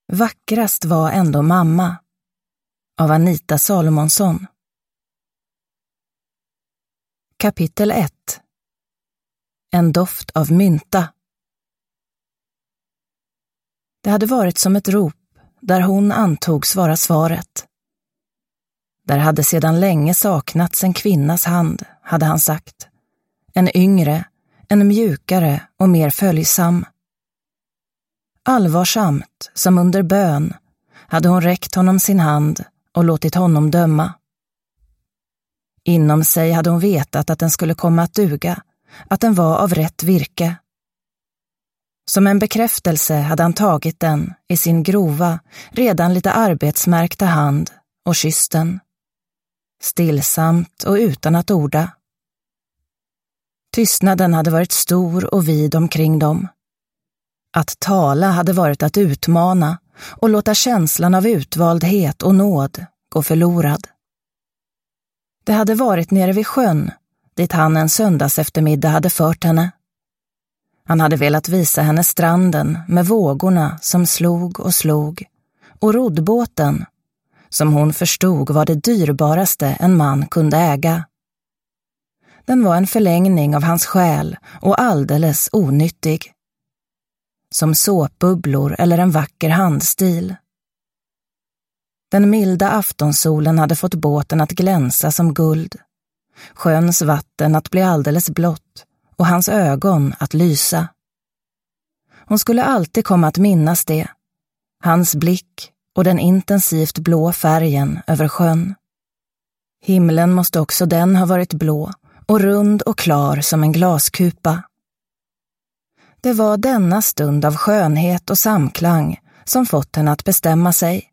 Vackrast var ändå mamma, av Anita Salomonsson. Kapitel 1. En doft av mynta. Det hade varit som ett rop, där hon antogs vara svaret. Där hade sedan länge saknats en kvinnas hand, hade han sagt. En yngre, en mjukare och mer följsam. Allvarsamt, som under bön, hade hon räckt honom sin hand och låtit honom döma. Inom sig hade hon vetat att den skulle komma att duga, att den var av rätt virke. Som en bekräftelse hade han tagit den i sin grova, redan lite arbetsmärkta hand och kysst den. Stillsamt och utan att orda. Tystnaden hade varit stor och vid omkring dem. Att tala hade varit att utmana och låta känslan av utvaldhet och nåd gå förlorad. Det hade varit nere vid sjön, dit han en söndags eftermiddag hade fört henne. Han hade velat visa henne stranden med vågorna som slog och roddbåten, som hon förstod var det dyrbaraste en man kunde äga. Den var en förlängning av hans själ och alldeles onyttig. Som såpbubblor eller en vacker handstil. Den milda aftonsolen hade fått båten att glänsa som guld, sjöns vatten att bli alldeles blått och hans ögon att lysa. Hon skulle alltid komma att minnas det, hans blick och den intensivt blå färgen över sjön. Himlen måste också den ha varit blå och rund och klar som en glaskupa. Det var denna stund av skönhet och samklang som fått henne att bestämma sig.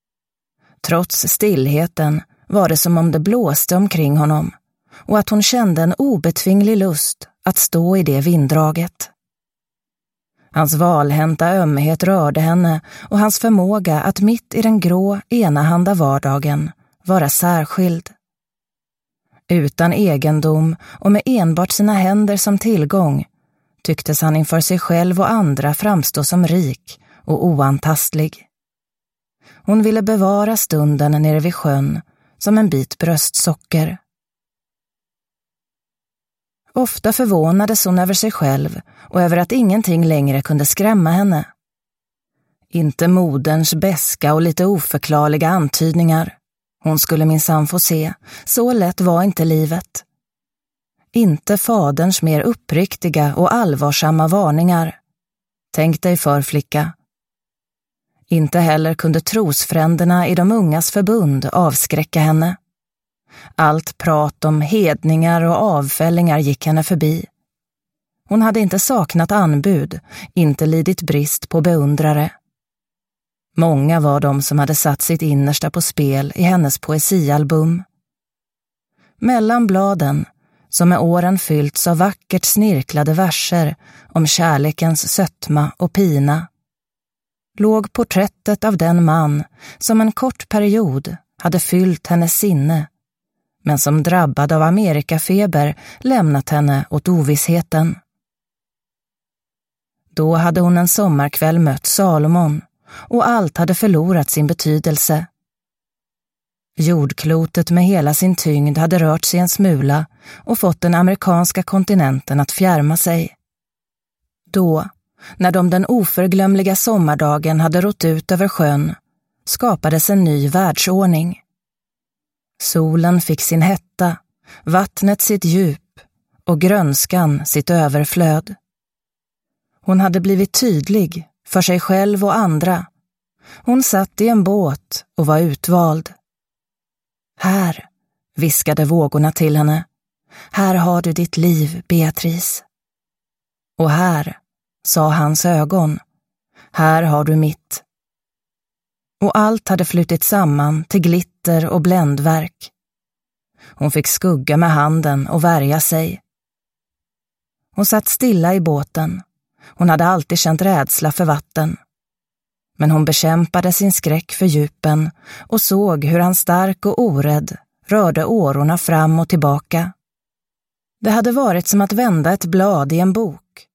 Trots stillheten var det som om det blåste omkring honom och att hon kände en obetvinglig lust att stå i det vinddraget. Hans valhänta ömhet rörde henne och hans förmåga att mitt i den grå, enahanda vardagen vara särskild. Utan egendom och med enbart sina händer som tillgång tycktes han inför sig själv och andra framstå som rik och oantastlig. Hon ville bevara stunden nere vid sjön som en bit bröstsocker. Ofta förvånades hon över sig själv och över att ingenting längre kunde skrämma henne. Inte moderns beska och lite oförklarliga antydningar. Hon skulle minsann få se, så lätt var inte livet. Inte faderns mer uppriktiga och allvarsamma varningar. Tänk dig för, flicka. Inte heller kunde trosfränderna i de ungas förbund avskräcka henne. Allt prat om hedningar och avfällingar gick henne förbi. Hon hade inte saknat anbud, inte lidit brist på beundrare. Många var de som hade satt sitt innersta på spel i hennes poesialbum. Mellan bladen, som med åren fyllts av vackert snirklade verser om kärlekens sötma och pina, låg porträttet av den man som en kort period hade fyllt hennes sinne, men som drabbad av Amerikafeber lämnat henne åt ovissheten. Då hade hon en sommarkväll mött Salomon och allt hade förlorat sin betydelse. Jordklotet med hela sin tyngd hade rört sig en smula och fått den amerikanska kontinenten att fjärma sig. Då, när de den oförglömliga sommardagen hade rott ut över sjön, skapades en ny världsordning. Solen fick sin hetta, vattnet sitt djup och grönskan sitt överflöd. Hon hade blivit tydlig för sig själv och andra. Hon satt i en båt och var utvald. Här, viskade vågorna till henne, här har du ditt liv, Beatrice. Och här, sa hans ögon, här har du mitt. Och allt hade flutit samman till glitter och bländverk. Hon fick skugga med handen och värja sig. Hon satt stilla i båten. Hon hade alltid känt rädsla för vatten. Men hon bekämpade sin skräck för djupen och såg hur han stark och orädd rörde årorna fram och tillbaka. Det hade varit som att vända ett blad i en bok.